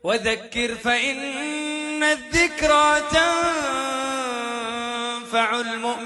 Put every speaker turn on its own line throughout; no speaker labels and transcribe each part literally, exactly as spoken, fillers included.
وذكر فإن الذكرى تنفع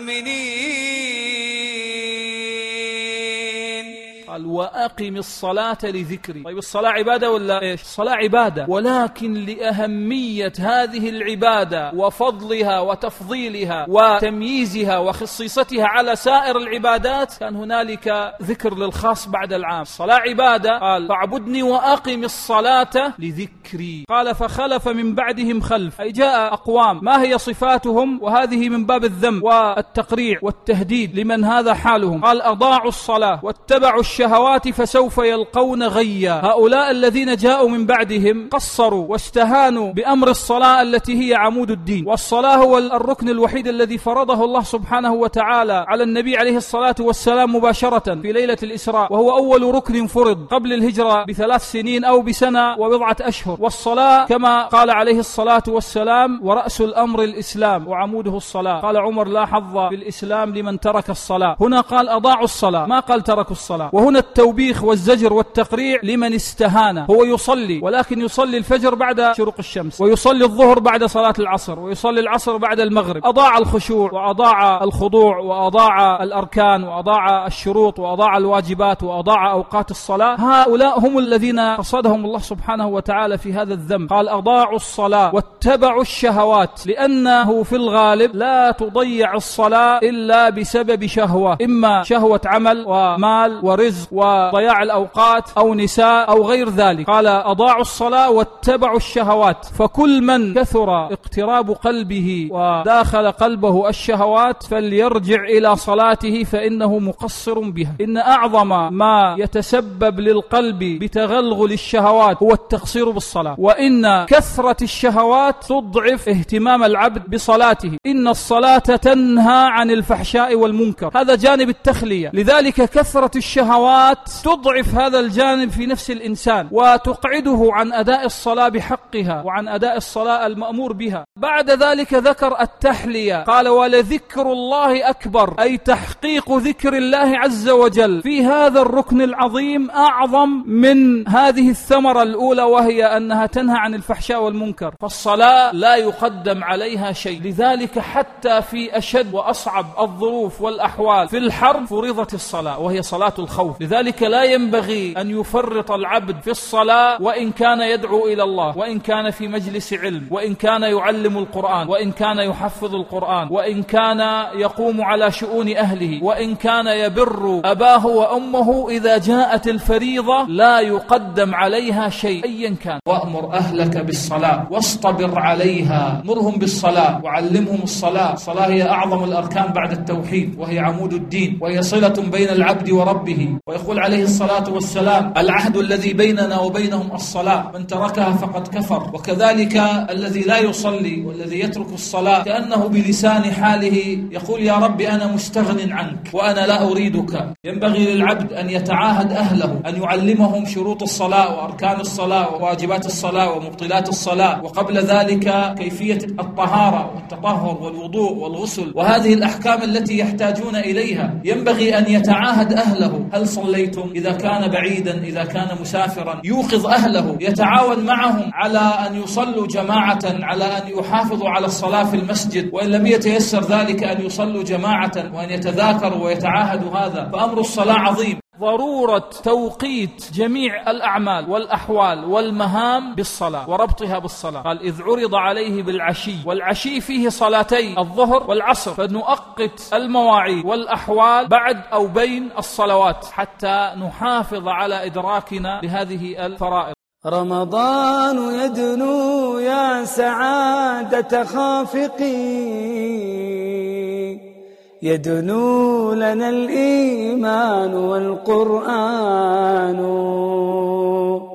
المؤمنين.
قال وأقم الصلاة لذكري. طيب الصلاة عبادة ولا إيش؟ الصلاة عبادة، ولكن لأهمية هذه العبادة وفضلها وتفضيلها وتمييزها وخصيصتها على سائر العبادات كان هنالك ذكر للخاص بعد العام. الصلاة عبادة، قال فاعبدني وأقم الصلاة لذكري. قال فخلف من بعدهم خلف، أي جاء أقوام ما هي صفاتهم، وهذه من باب الذم والتقريع والتهديد لمن هذا حالهم. قال أضاعوا الصلاة واتبعوا الشهوات فسوف يلقون غيا. هؤلاء الذين جاءوا من بعدهم قصروا واستهانوا بأمر الصلاة التي هي عمود الدين، والصلاة هو الركن الوحيد الذي فرضه الله سبحانه وتعالى على النبي عليه الصلاة والسلام مباشرة في ليلة الإسراء، وهو أول ركن فرض قبل الهجرة بثلاث سنين أو بسنة وبضعة أشهر. والصلاة كما قال عليه الصلاة والسلام ورأس الأمر الإسلام وعموده الصلاة. قال عمر لا حظ بالإسلام لمن ترك الصلاة. هنا قال أضاعوا الصلاة، ما قال تركوا الصلاة. وهنا التوبيخ والزجر والتقريع لمن استهان. هو يصلي، ولكن يصلي الفجر بعد شروق الشمس، ويصلي الظهر بعد صلاة العصر، ويصلي العصر بعد المغرب. أضاع الخشوع وأضاع الخضوع وأضاع الأركان وأضاع الشروط وأضاع الواجبات وأضاع أوقات الصلاة. هؤلاء هم الذين قصدهم الله سبحانه وتعالى في هذا الذنب. قال أضاعوا الصلاة واتبعوا الشهوات، لأنه في الغالب لا تضيع الصلاة إلا بسبب شهوة، إما شهوة عمل ومال ورزق وضياع الأوقات أو نساء أو غير ذلك. قال أضاعوا الصلاة واتبعوا الشهوات، فكل من كثر اقتراب قلبه وداخل قلبه الشهوات فليرجع إلى صلاته فإنه مقصر بها. إن أعظم ما يتسبب للقلب بتغلغل الشهوات هو التقصير بالصلاة، وإن كثرة الشهوات تضعف اهتمام العبد بصلاته. إن الصلاة تنهى عن الفحشاء والمنكر، هذا جانب التخلية. لذلك كثرة الشهوات تضعف هذا الجانب في نفس الإنسان وتقعده عن أداء الصلاة بحقها وعن أداء الصلاة المأمور بها. بعد ذلك ذكر التحلية، قال ولذكر الله أكبر، أي تحقيق ذكر الله عز وجل في هذا الركن العظيم أعظم من هذه الثمرة الأولى، وهي أنها تنهى عن الفحشاء والمنكر. فالصلاة لا يقدم عليها شيء. لذلك حتى في أشد وأصعب الظروف والأحوال في الحرب فرضت الصلاة، وهي صلاة الخوف. لذلك لا ينبغي أن يفرط العبد في الصلاة، وإن كان يدعو إلى الله، وإن كان في مجلس علم، وإن كان يعلم القرآن، وإن كان يحفظ القرآن، وإن كان يقوم على شؤون أهله، وإن كان يبر أباه وأمه. إذا جاءت الفريضة لا يقدم عليها شيء أيا كان. وأمر أهلك بالصلاة واصطبر عليها. مرهم بالصلاة وعلمهم الصلاة. الصلاة هي أعظم الأركان بعد التوحيد، وهي عمود الدين، وهي صلة بين العبد وربه. ويقول عليه الصلاة والسلام العهد الذي بيننا وبينهم الصلاة، من تركها فقد كفر. وكذلك الذي لا يصلي والذي يترك الصلاة كأنه بلسان حاله يقول يا رب أنا مستغن عنك وأنا لا أريدك. ينبغي للعبد أن يتعاهد أهله، أن يعلمهم شروط الصلاة وأركان الصلاة وواجبات الصلاة ومبطلات الصلاة، وقبل ذلك كيفية الطهارة والتطهر والوضوء والغسل وهذه الأحكام التي يحتاجون إليها. ينبغي أن يتعاهد أهله. هل صليتم؟ إذا كان بعيدا، إذا كان مسافرا يوقظ أهله، يتعاون معهم على أن يصلوا جماعة، على أن يحافظوا على الصلاة في المسجد، وإن لم يتيسر ذلك أن يصلوا جماعة وأن يتذاكروا ويتعاهدوا هذا. فأمر الصلاة عظيم. ضرورة توقيت جميع الأعمال والأحوال والمهام بالصلاة وربطها بالصلاة. قال إذ عرض عليه بالعشي، والعشي فيه صلاتي الظهر والعصر، فنؤقت المواعيد والأحوال بعد أو بين الصلوات حتى نحافظ على إدراكنا لهذه الفرائض.
رمضان يدنو يا سعادة خافقي، يدنو لنا الإيمان والقرآن.